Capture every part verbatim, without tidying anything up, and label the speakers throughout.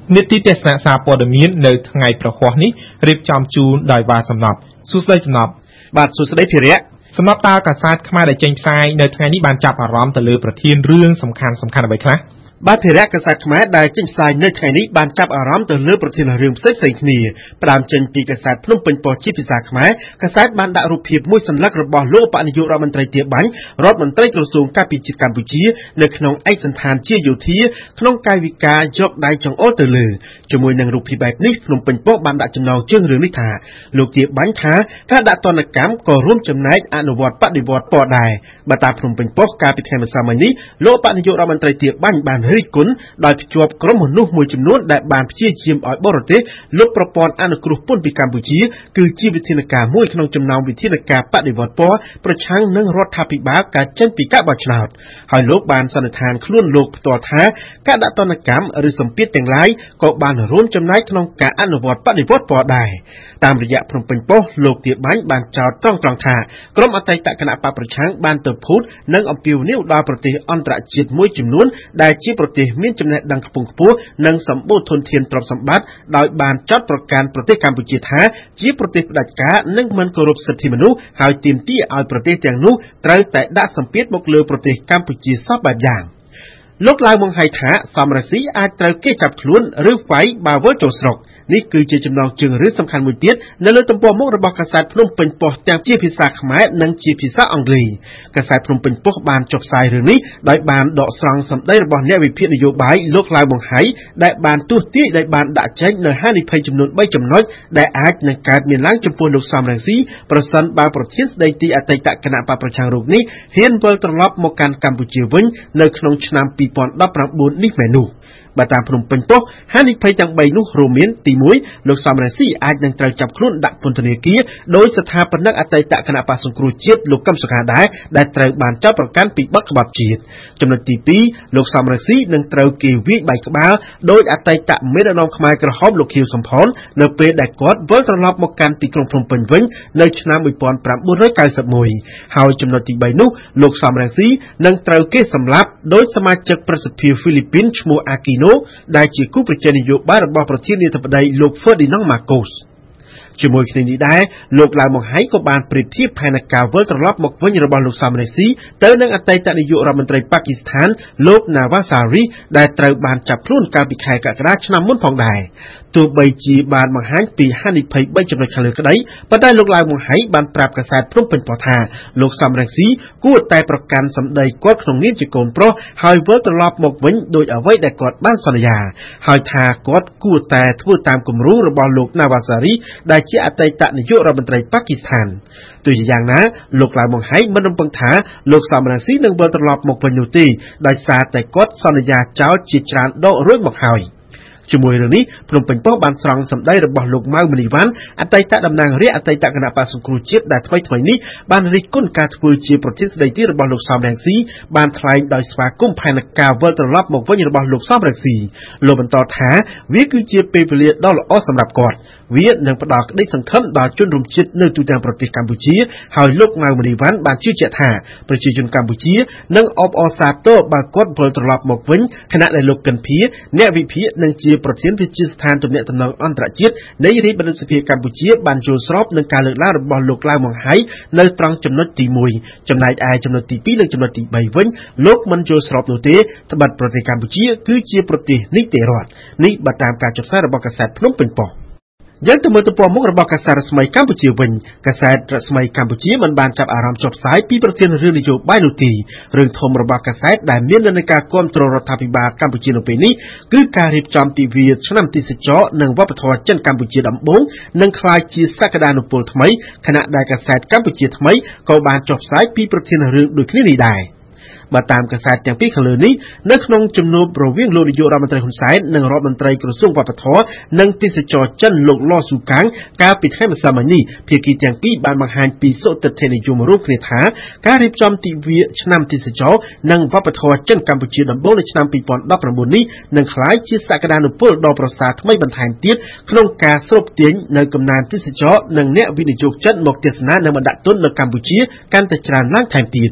Speaker 1: នីតិទេសនាសារព័ត៌មាននៅថ្ងៃប្រហ័សនេះរៀបចំជូនដោយវ៉ាសំណប់សួស្តីសំណប់
Speaker 2: បាទសួស្តីភិរៈ
Speaker 1: សំណប់តើកាសែតខ្មែរដែលចេញផ្សាយនៅថ្ងៃនេះបានចាប់អារម្មណ៍ទៅលើប្រធានរឿងសំខាន់សំខាន់អ្វីខ្លះ
Speaker 2: បាទភិរៈកាសែតខ្មែរដែលចេញផ្សាយនៅថ្ងៃនេះបានចាប់អារម្មណ៍ទៅលើប្រធានរឿងផ្សេងផ្សេងគ្នាផ្ដើមចេញពីកាសែតភ្នំពេញប៉ុស្តិ៍ជាភាសាខ្មែរកាសែតបានដាក់រូបភាពមួយសន្លឹករបស់លោកឧបនាយករដ្ឋមន្ត្រីទាបាញ់រដ្ឋមន្ត្រីក្រសួងការពារជាតិកម្ពុជានៅក្នុងឯកសណ្ឋានជាយោធាក្នុងកាយវិការយកដៃចង្អុលទៅលើជាមួយនឹងរូបភាពបែបនេះភ្នំពេញប៉ុស្តិ៍បានដាក់ចំណងជើងរឿងនេះថាលោកទាបាញ់ថាការដាក់ទណ្ឌកម្មក៏រួមចំណែកអនុវត្តបដិវត្តពណ៌ដែរបើតាមភ្នំពេញប៉ុស្តិ៍កាលពីថ្ងៃម្សិលមិញនេះលោកឧបនាយករដ្ឋមន្ត្រីទាបាញ់បានរិះគន់ដោយភ្ជាប់ក្រុមមនុស្សមួយចំនួនដែលបានព្យាយាមឲ្យបរទេសលុបប្រព័ន្ធអនុគ្រោះពន្ធពីកម្ពុជាគឺជាវិធានការមួយក្នុងចំណោមវិធានការបដិវត្តពណ៌ប្រឆាំងនឹងរដ្ឋាភិបាលការចេញពីការបោះឆ្នោតហើយលោកបានសន្និដ្ឋានខ្លួនលោកផ្ទាល់ថាការដាក់ទណ្ឌកម្មឬសម្ពាធទាំងឡាយក៏បានរួមចំណែកក្នុងការអនុវត្តបដិវត្តពណ៌ដែរតាមរយៈភ្នំពេញប៉ុស្តិ៍លោកទាបាញ់បានចោទត្រង់ត្រង់ថាក្រុមអតីតគណៈបកប្រឆាំងបានទៅភូតនិងអំពាវនាវដល់ប្រទេសអន្តរជាតិមួយចំនួនដែលជាប្រទេសមានចំណេះដឹងខ្ពង់ខ្ពស់និងសម្បូរធនធានទ្រព្យសម្បត្តិដោយបានចោទប្រកាន់ប្រទេសកម្ពុជាថាជាប្រទេសផ្ដាច់ការនិងមិនគោរពសិទ្ធិមនុស្សហើយទាមទារឲ្យប្រទេសទាំងនោះត្រូវតែដាក់សម្ពាធមកលើប្រទេសកម្ពុជាសពបែបយ៉ាងលោកឡាវបង្ហាញថាសំរងស៊ីអាចត្រូវគេចាប់ខ្លួនឬហ្វាយបើវិលចូលស្រុកនេះគឺជាចំណងជើងរឿងសំខាន់មួយទៀតនៅលើទំព័រមុខរបស់កាសែតភ្នំពេញប៉ុស្តិ៍ទាំងជាភាសាខ្មែរនិងជាភាសាអង់គ្លេសកាសែតភ្នំពេញប៉ុស្តិ៍បានចុះផ្សាយរឿងនេះដោយបានដកស្រង់សម្ដីរបស់អ្នកវិភាគនយោបាយលោកឡាវបង្ហាញដែលបានទស្សទាយដោយបានដាក់ចេញនៅហានិភ័យចំនួនបីចំណុចដែលអាចនឹងកើតមានឡើងចំពោះលោកសំរងស៊ីប្រសិនបើប្រធានស្ដីទីអតីតគណៈបកប្រឆាំងរូបនេះហ៊ានវិលត្រឡប់មកកាន់កម្ពុជាវិញនៅក្នុងឆ្នាំពីរពាន់ដប់ប្រាំបួននេះមែននោះបើតាមភ្នំពេញប៉ុស្តិ៍ហានិភ័យទាំងបីនោះរួមមានទីមួយលោកសំរងស៊ីអាចនឹងត្រូវចាប់ខ្លួនដាក់ពន្ធនាគារដោយស្ថាបនិកអតីតគណៈបក្សសង្គ្រោះជាតិលោកកឹមសុខាដែរដែលត្រូវបានចោទប្រកាន់ពីបទក្បត់ជាតិចំណុចទីពីរលោកសំរងស៊ីនឹងត្រូវគេវាយបែកក្បាលដោយអតីតមេដឹកនាំខ្មែរក្រហមលោកខៀវសំផននៅពេលដែលគាត់វិលត្រឡប់មកកាន់ទីក្រុងភ្នំពេញវិញនៅឆ្នាំមួយពាន់ប្រាំបួនរយកៅសិបមួយហើយចំណុចទីបីនោះលោកសំរងស៊ីនឹងត្រូវគេសម្លាប់ដោយសមាជិកប្រសិទ្ធភាពហ្វីលីពីនឈ្មោះអាគីណូដែលជាគូប្រជែងនយោបាយរបស់ប្រធានាធិបតីលោក Ferdinand Marcos ជាមួយគ្នានេះដែរលោកឡាវបង្ហាញក៏បានប្រៀបធៀបផែនការវិលត្រឡប់មកវិញរបស់លោកសំរងស៊ីទៅនឹងអតីតនាយករដ្ឋមន្ត្រីប៉ាគីស្ថានលោក Nawaz Sharif ដែលត្រូវបានចាប់ខ្លួនកាលពីខែកក្កដាឆ្នាំមុនផងដែរទោះបីជាបានបង្ហាញពីហានិភ័យបីចំណុចខាងលើក្តីប៉ុន្តែលោកឡាវបង្ហាញបានប្រាប់កាសែតភ្នំពេញប៉ុស្តិ៍ថាលោកសំរងស៊ីគួរតែប្រកាន់សម្ដីគាត់ក្នុងនាមជាកូនប្រុសហើយវិលត្រឡប់មកវិញដោយអ្វីដែលគាត់បានសន្យាហើយថាគាត់គួរតែធ្វើតាមគំរូរបស់លោក Nawaz Sharif ដែលជាអតីតនាយករដ្ឋមន្ត្រីប៉ាគីស្ថានទោះជាយ៉ាងណាលោកឡាវបង្ហាញមិនរំពឹងថាលោកសំរងស៊ីនឹងវិលត្រឡប់មកវិញនោះទេដោយសារតែគាត់សន្យាចោលជាច្រើនដករួចមកហើយជាមួយរឿងនេះភ្នំពេញប៉ុស្តិ៍បានស្រង់សម្ដីរបស់លោកម៉ៅមនីវ៉ាន់អតីតតំណាងរាស្ត្រអតីតគណៈបក្សសង្គ្រោះជាតិដែលថ្មីថ្មីនេះបានរិះគន់ការធ្វើជាប្រធានស្ដីទីរបស់លោកសំរងស៊ីបានថ្លែងដោយស្វាគមន៍ផែនការវិលត្រឡប់មកវិញរបស់លោកសំរងស៊ីលោកបន្តថាវាគឺជាពេលវេលាដ៏ល្អសម្រាប់គាត់វានឹងផ្ដល់ក្តីសង្ឃឹមដល់ជនរួមជាតិនៅទូទាំងប្រទេសកម្ពុជាហើយលោកម៉ៅមនីវ៉ាន់បានជឿជាក់ថាប្រជាជនកម្ពុជានឹងអបអរសាទរបើគាត់វិលត្រឡប់មកវិញខណៈដែលលោកកិនភៀអ្នកវិភាគនឹងជាប្រធានវិទ្យាស្ថានទំនាក់ទំនងអន្តរជាតិនៃរាជបណ្ឌិតសភាកម្ពុជាបានយល់ស្របនឹងការលើកឡើងរបស់លោកឡាវបង្ហាញនៅត្រង់ចំណុចទីមួយចំណែកឯចំណុចទីពីរនិងចំណុចទីបីវិញលោកមិនយល់ស្របនោះទេត្បិតប្រទេសកម្ពុជាគឺជាប្រទេសនីតិរដ្ឋនេះបើតាមការចុះផ្សាយរបស់កាសែតភ្នំពេញប៉ុស្តិ៍យើងទៅមើលទំព័រមុខរបស់កាសែតរស្មីកម្ពុជាវិញកាសែតរស្មីកម្ពុជាមិនបានចាប់អារម្មណ៍ចុះផ្សាយពីប្រធានរឿងនយោបាយនោះទេរឿងធំរបស់កាសែតដែលមាននិន្នាការគាំទ្ររដ្ឋាភិបាលកម្ពុជានៅពេលនេះគឺការរៀបចំទិវាឆ្នាំទេសចរនិងវប្បធម៌ចិនកម្ពុជាដំបូងនឹងក្លាយជាសក្តានុពលថ្មីខណៈដែលកាសែតកម្ពុជាថ្មីក៏បានចុះផ្សាយពីប្រធានរឿងដូចគ្នានេះដែរបើតាមកាសែតទាំងពីរខាងលើនេះនៅក្នុងជំនួបរវាងលោកនាយករដ្ឋមន្ត្រីហ៊ុនសែននិងរដ្ឋមន្ត្រីក្រសួងវប្បធម៌និងទេសចរចិនលោកឡស៊ូកាំងកាលពីថ្ងៃម្សិលមិញនេះភាគីទាំងពីរបានបង្ហាញពីសុទិដ្ឋិនិយមរួមគ្នាថាការរៀបចំទិវាឆ្នាំទេសចរនិងវប្បធម៌ចិនកម្ពុជាដំបូងនៅឆ្នាំពីរពាន់ដប់ប្រាំបួននេះនឹងក្លាយជាសក្តានុពលដ៏ប្រសើរថ្មីបន្ថែមទៀតក្នុងការស្រូបទាញនៅកំណើនទេសចរនិងអ្នកវិនិយោគចិនមកទស្សនានិងបណ្ដាក់ទុននៅកម្ពុជាកាន់តែច្រើនឡើងថែមទៀត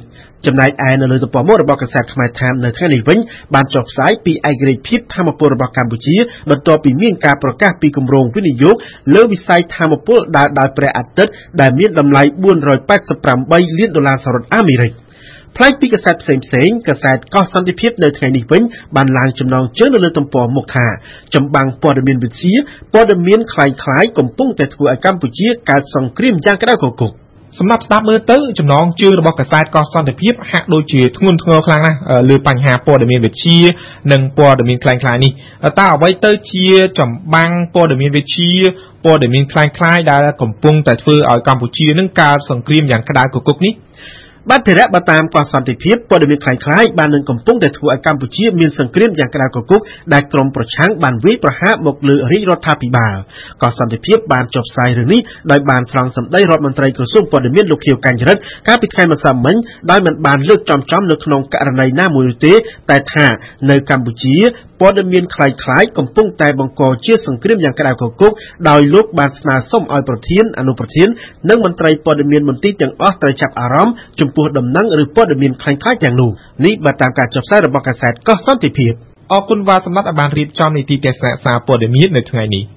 Speaker 2: ចំណែកឯនៅលើទំព័រមុខរបស់កាសែតខ្មែរថាមនៅថ្ងៃនេះវិញបានចុះផ្សាយពីឯករាជ្យភាពធម្មពលរបស់កម្ពុជាបន្ទាប់ពីមានការប្រកាសពីគម្រោងវិនិយោគលើវិស័យធម្មពលដើរដោយព្រះអាទិត្យដែលមានតម្លៃបួនរយប៉ែតសិបប្រាំបីលានដុល្លារសហរដ្ឋអាមេរិកផ្លែកពីកាសែតផ្សេងផ្សេងកាសែតកោះសន្តិភាពនៅថ្ងៃនេះវិញបានឡើងចំណងជើងនៅលើទំព័រមុខថាចម្បាំងព័ត៌មានវិទ្យាព័ត៌មានคล้ายៗកំពុងតែធ្វើឲ្យកម្ពុជាកើតសង្គ្រាមយ៉ាងក្តៅគគុក
Speaker 1: សម្រាប់ស្ដាប់មើលទៅចំណងជើងរបស់កាសែតកោះសន្តិភាពហាក់ដូចជាធ្ងន់ធ្ងរខ្លាំងណាស់លើបញ្ហាព័ត៌មានវិទ្យានិងព័ត៌មានคล้ายៗនេះតើអ្វីទៅជាចម្បាំងព័ត៌មានវិទ្យាព័ត៌មានคล้ายៗដែលកំពុងតែធ្វើឲ្យកម្ពុជានឹងកើតសង្គ្រាមយ៉ាងក្តៅគគុកនេះ
Speaker 2: បាទភារៈបើតាមកោះសន្តិភាពព័ត៌មានคล้ายៗបាននឹងកំពុងតែធ្វើឲ្យកម្ពុជាមានសង្គ្រាមយ៉ាងក្តៅគគុកដែលក្រុមប្រឆាំងបានវាយប្រហារមកលើរាជរដ្ឋាភិបាលកោះសន្តិភាពបានចុះផ្សាយរឿងនេះដោយបានស្រង់សម្ដីរដ្ឋមន្ត្រីក្រសួងព័ត៌មានលោកខៀវកញ្ញរិទ្ធកាលពីថ្ងៃម្សិលមិញដោយមិនបានលើកចំចំនៅក្នុងករណីណាមួយទេតែថានៅកម្ពុជាព័ត៌មានคล้ายៗកំពុងតែបង្កជាសង្គ្រាមយ៉ាងក្តៅគគុកដោយលោកបានស្នើសុំឲ្យប្រធានអនុប្រធាននិងមន្ត្រីព័ត៌មានមន្ទីរទាំងអស់ត្រូវចាប់អារម្មណ៍ចំពោះដំណឹងឬព័ត៌មានคล้ายៗទាំងនោះនេះបើតាមការចុះផ្សាយរបស់កាសែតកោះសន្តិភាព
Speaker 1: អរគុណវ៉ាសម្បត្តិបានរៀបចំនីតិទេសនាសារព័ត៌មាននៅថ្ងៃនេះ